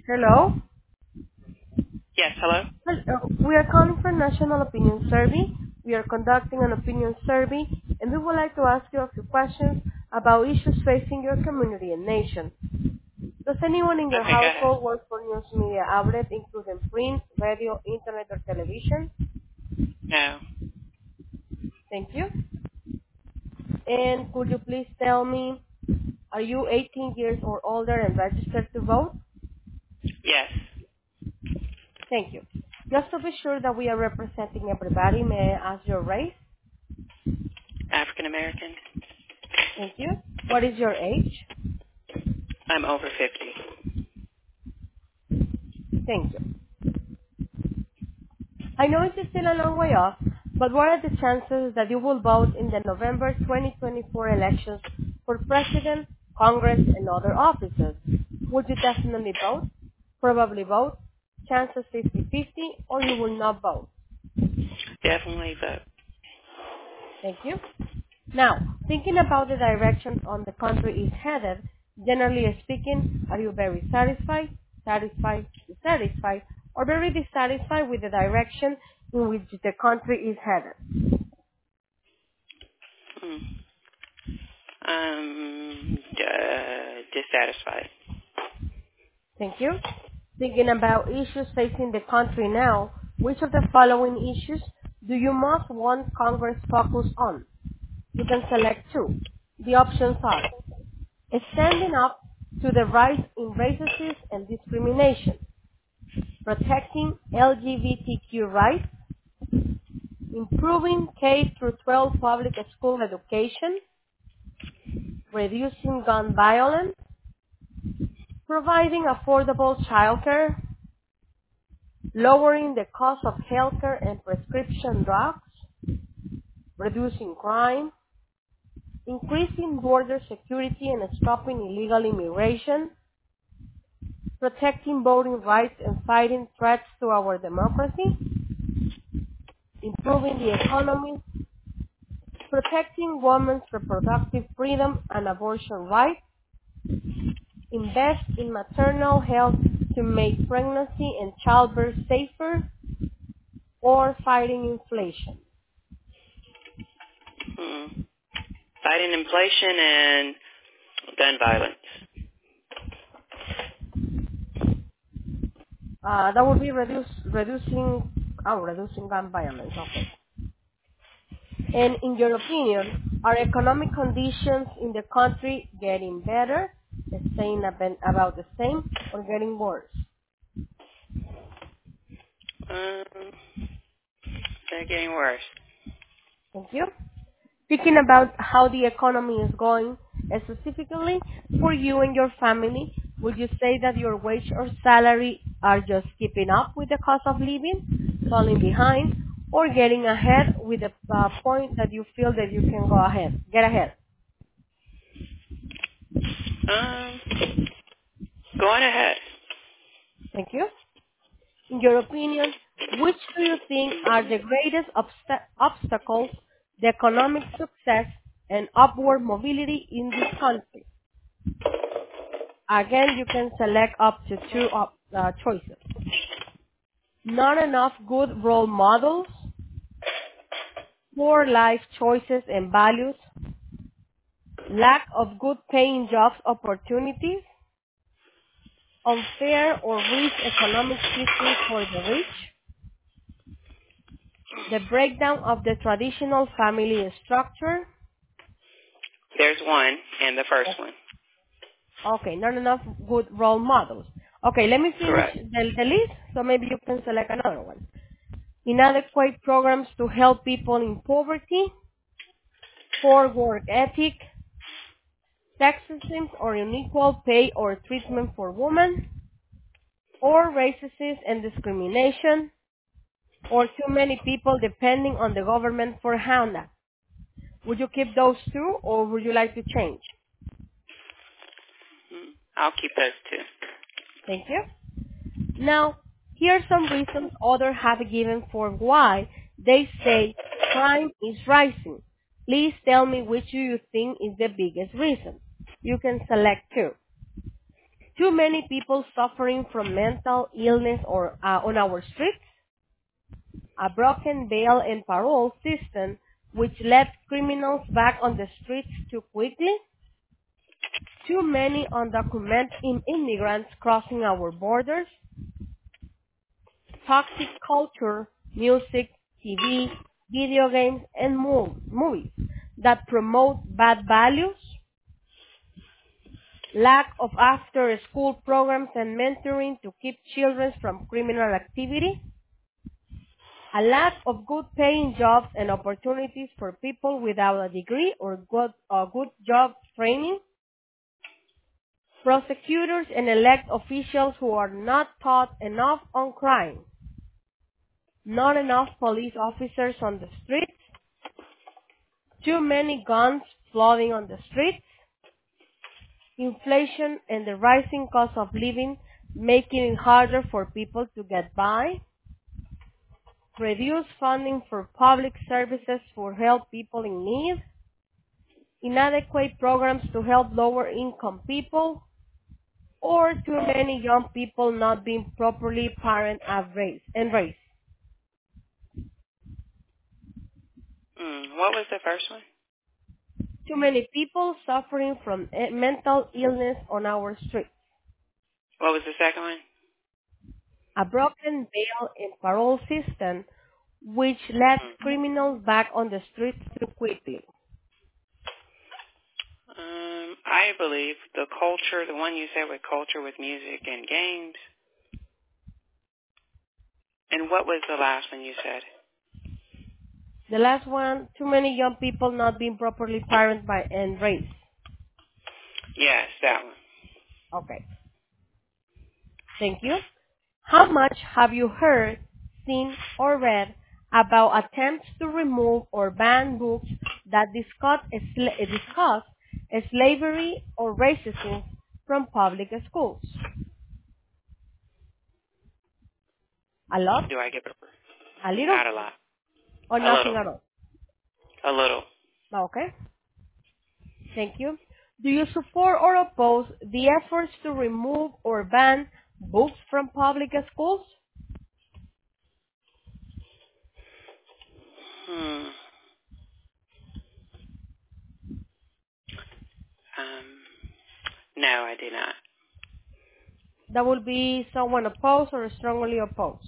Hello. Yes, hello? Hello. We are calling for National Opinion Survey. We are conducting an opinion survey, and we would like to ask you a few questions about issues facing your community and nation. Does anyone in your Okay, go ahead. household work for news media outlets, including print, radio, internet, or television? No. Thank you. And could you please tell me, are you 18 years or older and registered to vote? Yes. Thank you. Just to be sure that we are representing everybody, may I ask your race? African American. Thank you. What is your age? I'm over 50. Thank you. I know it is still a long way off, but what are the chances that you will vote in the November 2024 elections for President, Congress, and other offices? Would you definitely vote? Probably vote? Chances 50-50, or you will not vote? Definitely vote. Thank you. Now, thinking about the direction on the country is headed, generally speaking, are you very satisfied, dissatisfied, or very dissatisfied with the direction in which the country is headed? Hmm. Dissatisfied. Thank you. Thinking about issues facing the country now, which of the following issues do you most want Congress focus on? You can select two. The options are standing up to the rise in racism and discrimination, protecting LGBTQ rights, improving K through 12 public school education, reducing gun violence, providing affordable childcare, lowering the cost of healthcare and prescription drugs, reducing crime, increasing border security and stopping illegal immigration, protecting voting rights and fighting threats to our democracy, improving the economy, protecting women's reproductive freedom and abortion rights, invest in maternal health to make pregnancy and childbirth safer, or fighting inflation. Hmm. Fighting inflation and gun violence. That would be reducing gun violence. Okay. And in your opinion, are economic conditions in the country getting better, staying about the same, or getting worse? Um, they're getting worse. Thank you. Speaking about how the economy is going, specifically for you and your family, would you say that your wage or salary are just keeping up with the cost of living, falling behind, or getting ahead with the point that you feel that you can get ahead? Um, Going ahead. Thank you. In your opinion, which do you think are the greatest obstacles to economic success and upward mobility in this country? Again, you can select up to two choices. Not enough good role models, poor life choices and values, lack of good paying jobs opportunities, unfair or rich economic system for the rich, the breakdown of the traditional family structure. There's one, and the first one. Okay, not enough good role models. Okay, let me finish Correct. the list, so maybe you can select another one. Inadequate programs to help people in poverty, poor work ethic, sexism or unequal pay or treatment for women, or racism and discrimination, or too many people depending on the government for HANA. Would you keep those two, or would you like to change? I'll keep those two. Thank you. Now, here are some reasons others have given for why they say crime is rising. Please tell me which do you think is the biggest reason. You can select two. Too many people suffering from mental illness or on our streets. A broken bail and parole system which lets criminals back on the streets too quickly. Too many undocumented immigrants crossing our borders. Toxic culture, music, TV, video games, and movies that promote bad values. Lack of after-school programs and mentoring to keep children from criminal activity. A lack of good paying jobs and opportunities for people without a degree or good job training. Prosecutors and elect officials who are not taught enough on crime. Not enough police officers on the streets. Too many guns flooding on the streets. Inflation and the rising cost of living making it harder for people to get by. Reduced funding for public services for help people in need. Inadequate programs to help lower income people. Or too many young people not being properly parented and raised. What was the first one? Too many people suffering from mental illness on our streets. What was the second one? A broken bail and parole system which lets criminals back on the streets too quickly. I believe the culture, the one you said with culture with music and games. And what was the last one you said? The last one, too many young people not being properly parented and raised. Yes, that one. Okay. Thank you. How much have you heard, seen, or read about attempts to remove or ban books that discuss slavery or racism from public schools? A lot? Do I get A little? Not a lot. Or A nothing little. at all? A little. Okay. Thank you. Do you support or oppose the efforts to remove or ban books from public schools? No, I do not. That would be someone opposed or strongly opposed.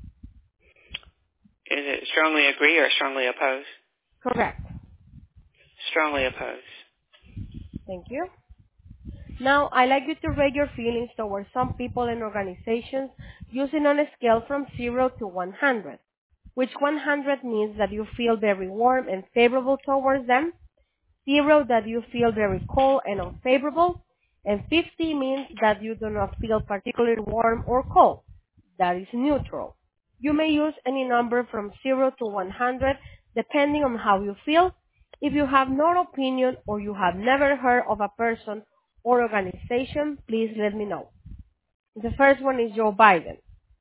Is it strongly agree or strongly oppose? Correct. Strongly oppose. Thank you. Now, I'd like you to rate your feelings towards some people and organizations using on a scale from 0 to 100, which 100 means that you feel very warm and favorable towards them, 0 that you feel very cold and unfavorable, and 50 means that you do not feel particularly warm or cold. That is neutral. You may use any number from 0 to 100 depending on how you feel. If you have no opinion or you have never heard of a person or organization, please let me know. The first one is Joe Biden.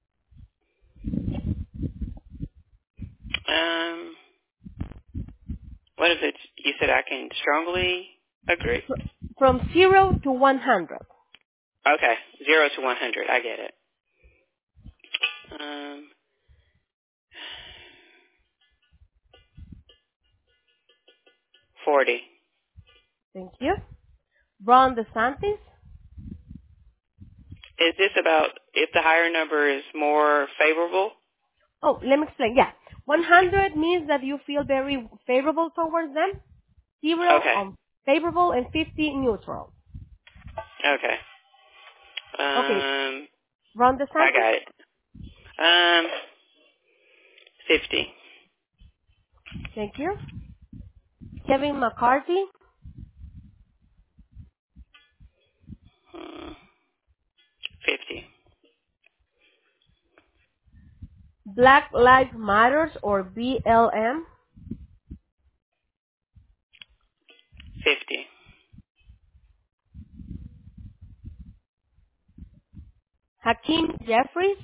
What is it? You said I can strongly agree? From 0 to 100. Okay, 0 to 100. I get it. 40. Thank you. Ron DeSantis. Is this about if the higher number is more favorable? Oh, let me explain. Yeah. 100 means that you feel very favorable towards them. 0 favorable and 50 neutral. Okay. Okay. Ron DeSantis. I got it. 50. Thank you. Kevin McCarthy. 50. Black Lives Matters or BLM. 50. Hakeem Jeffries.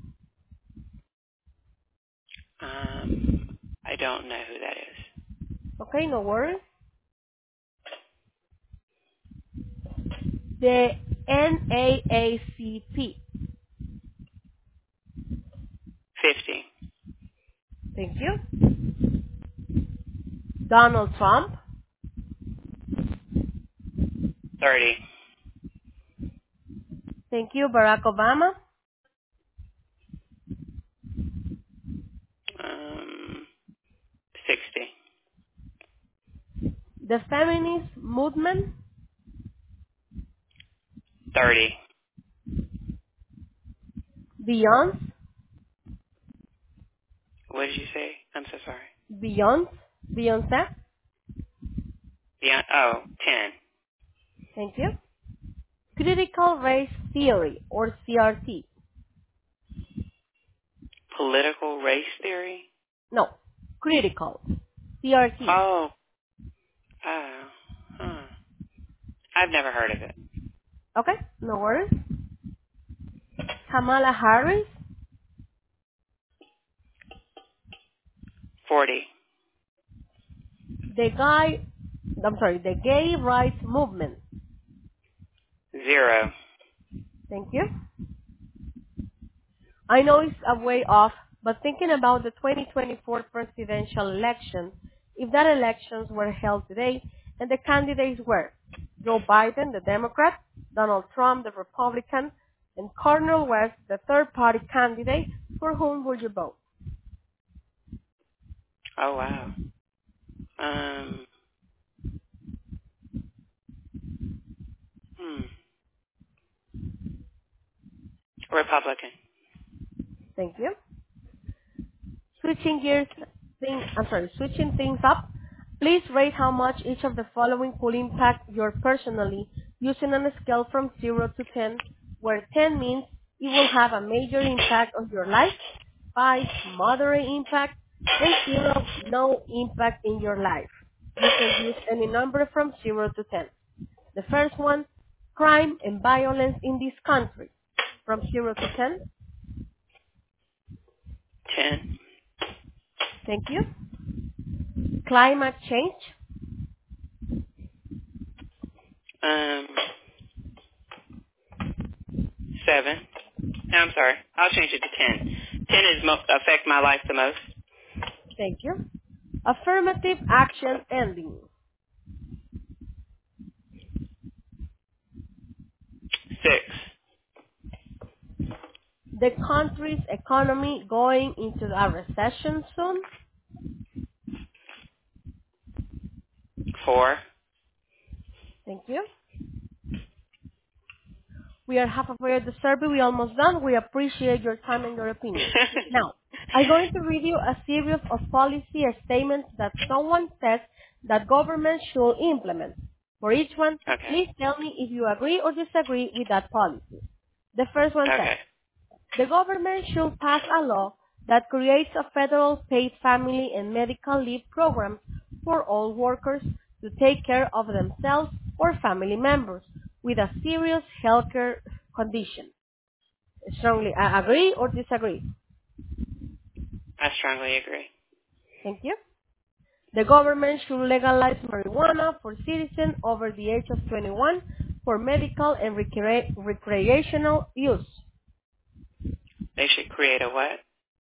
I don't know who that is. Okay, no worries. The NAACP. 50. Thank you. Donald Trump. 30. Thank you. Barack Obama. 60. The feminist movement. 30. Beyonce. What did you say? I'm so sorry. Beyonce. Yeah. Oh, 10. Thank you. Critical race theory or CRT. Political race theory? No, critical. CRT. Oh. Huh. I've never heard of it. Okay, no worries. Kamala Harris. 40. The gay rights movement. 0. Thank you. I know it's a way off, but thinking about the 2024 presidential election, if that elections were held today and the candidates were Joe Biden, the Democrat, Donald Trump, the Republican, and Cornel West, the third-party candidate, for whom would you vote? Oh, wow. Republican. Thank you. Switching things up, please rate how much each of the following could impact your personally using on a scale from 0 to 10, where 10 means it will have a major impact on your life, 5, moderate impact, and 0, no impact in your life. You can use any number from 0 to 10. The first one, crime and violence in this country, from 0 to 10. 10. Thank you. Climate change. 7. No, I'm sorry. I'll change it to 10. 10 is affect my life the most. Thank you. Affirmative action ending. 6. The country's economy going into a recession soon. 4. Thank you. We are halfway at the survey. We're almost done. We appreciate your time and your opinion. Now, I'm going to read you a series of policy statements that someone says that government should implement. For each one, Okay. please tell me if you agree or disagree with that policy. The first one says, Okay. the government should pass a law that creates a federal paid family and medical leave program for all workers to take care of themselves or family members with a serious healthcare condition. Strongly agree or disagree? I strongly agree. Thank you. The government should legalize marijuana for citizens over the age of 21 for medical and recreational use. They should create a what?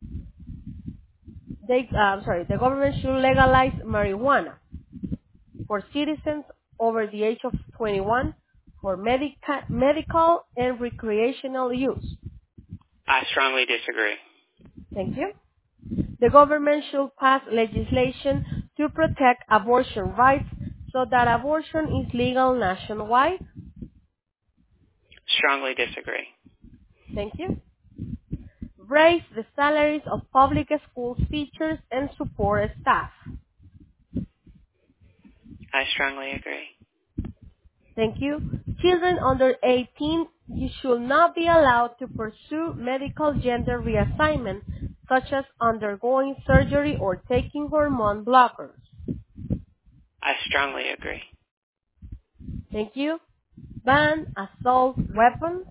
The government should legalize marijuana for citizens over the age of 21 for medical and recreational use. I strongly disagree. Thank you. The government should pass legislation to protect abortion rights so that abortion is legal nationwide. Strongly disagree. Thank you. Raise the salaries of public school teachers and support staff. I strongly agree. Thank you. Children under 18 you should not be allowed to pursue medical gender reassignment, such as undergoing surgery or taking hormone blockers. I strongly agree. Thank you. Ban assault weapons.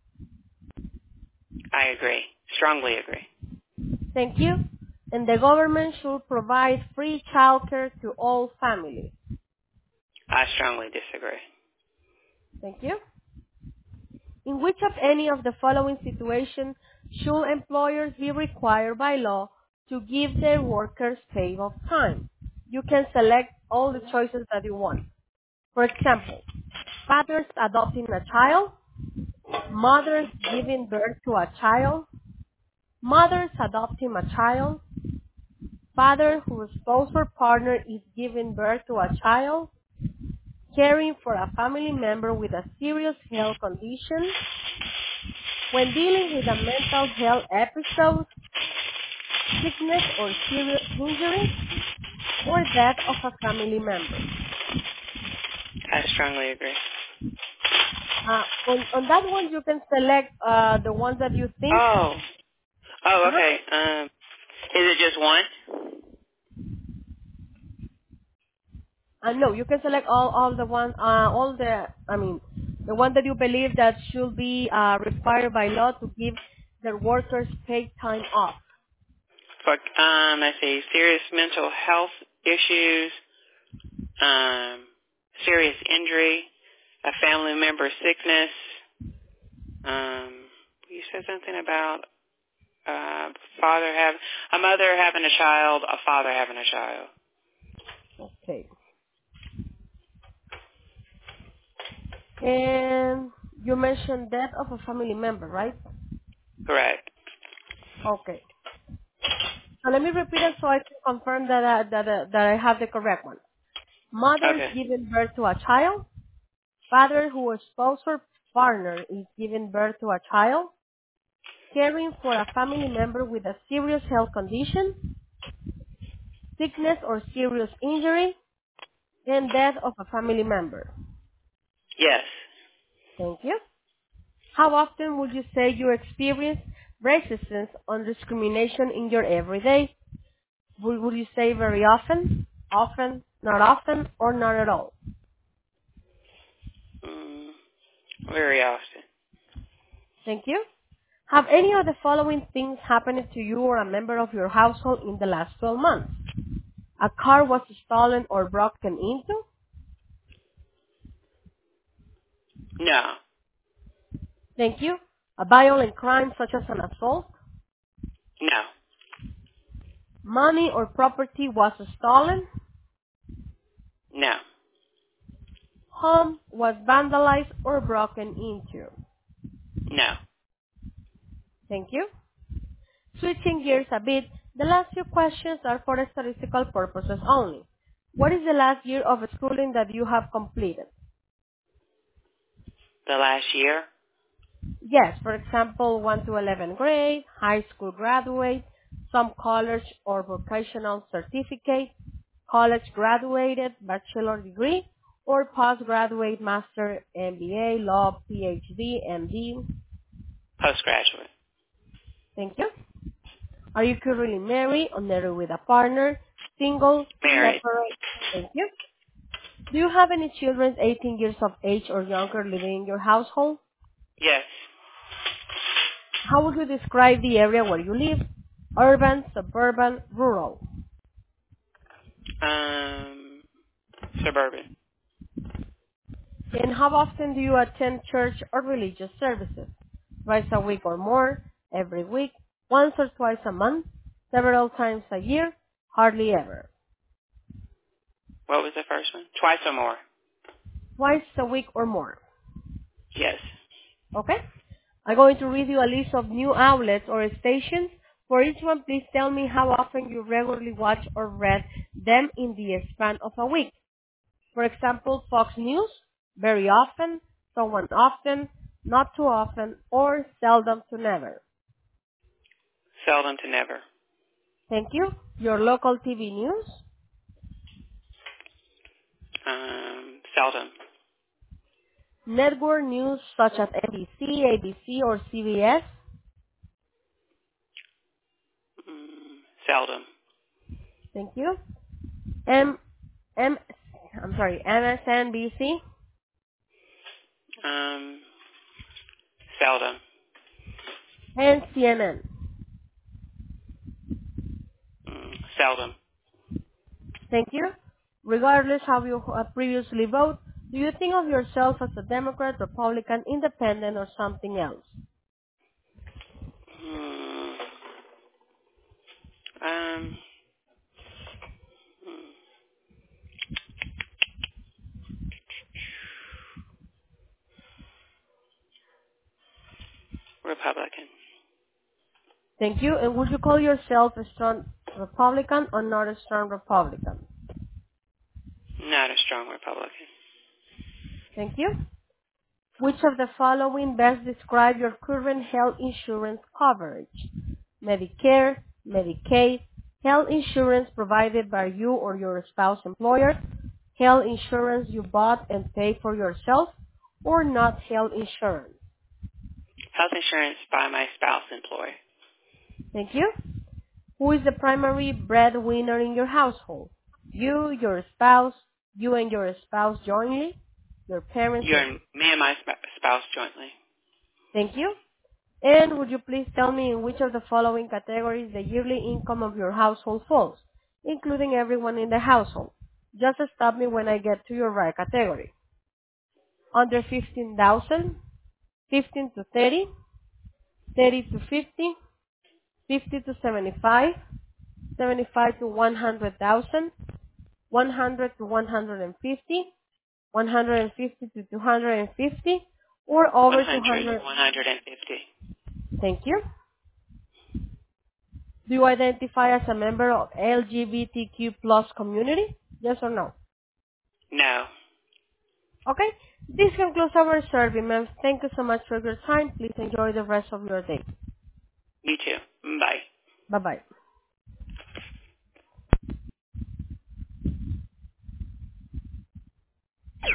I agree. Strongly agree. Thank you. And the government should provide free childcare to all families. I strongly disagree. Thank you. In which of any of the following situations should employers be required by law to give their workers pay of time? You can select all the choices that you want. For example, fathers adopting a child, mothers giving birth to a child, mothers adopting a child, father whose spouse or partner is giving birth to a child, caring for a family member with a serious health condition, when dealing with a mental health episode, sickness or serious injury, or death of a family member. I strongly agree. On that one, you can select the ones that you think. Oh. Oh, Uh-huh. okay. Is it just one? No, you can select all the one, the one that you believe that should be required by law to give their workers paid time off. For, let's see, serious mental health issues, serious injury, a family member sickness. You said something about a mother having a child, a father having a child. Okay. And you mentioned death of a family member, right? Correct. Okay. So let me repeat it so I can confirm that I have the correct one. Mother is Okay. giving birth to a child. Father whose spouse or partner is giving birth to a child. Caring for a family member with a serious health condition. Sickness or serious injury. And death of a family member. Yes. Thank you. How often would you say you experience racism or discrimination in your everyday? Would you say very often, often, or not at all? Mm, very often. Thank you. Have any of the following things happened to you or a member of your household in the last 12 months? A car was stolen or broken into? No. Thank you. A violent crime such as an assault? No. Money or property was stolen? No. Home was vandalized or broken into? No. Thank you. Switching gears a bit, the last few questions are for statistical purposes only. What is the last year of schooling that you have completed? The last year? Yes, for example, 1 to 11th grade, high school graduate, some college or vocational certificate, college graduated, bachelor degree, or postgraduate master, MBA, law, PhD, MD. Postgraduate. Thank you. Are you currently married or married with a partner, single, Married. separate? Thank you. Do you have any children 18 years of age or younger living in your household? Yes. How would you describe the area where you live? Urban, suburban, rural? Suburban. And how often do you attend church or religious services? Twice a week or more? Every week? Once or twice a month? Several times a year? Hardly ever. What was the first one? Twice or more. Twice a week or more. Yes. Okay? I'm going to read you a list of new outlets or stations. For each one, please tell me how often you regularly watch or read them in the span of a week. For example, Fox News, very often, someone often, not too often, or seldom to never. Seldom to never. Thank you. Your local TV news, Seldom. network news such as NBC, ABC, or CBS. Seldom. Thank you. M, M, MSNBC, Seldom. and CNN. Seldom. Thank you. Regardless how you previously vote, Do you think of yourself as a Democrat, Republican, Independent, or something else? Hmm. Um. hmm. Republican. Thank you. And would you call yourself a strong Republican or not a strong Republican? Not a strong Republican. Thank you. Which of the following best describe your current health insurance coverage? Medicare, Medicaid, health insurance provided by you or your spouse employer, health insurance you bought and paid for yourself, or not health insurance? Health insurance by my spouse employer. Thank you. Who is the primary breadwinner in your household? You, your spouse, you and your spouse jointly, your parents You're and... me and my spouse jointly. Thank you. And would you please tell me in which of the following categories the yearly income of your household falls, including everyone in the household? Just stop me when I get to your right category. Under 15,000, 15 to 30, 30 to 50, 50 to 75, 75 to 100,000, 100 to 150, 150 to 250, or over 100. 200. 150. Thank you. Do you identify as a member of LGBTQ plus community? Yes or no? No. Okay. This concludes our survey, ma'am. Thank you so much for your time. Please enjoy the rest of your day. You too. Bye. Bye-bye.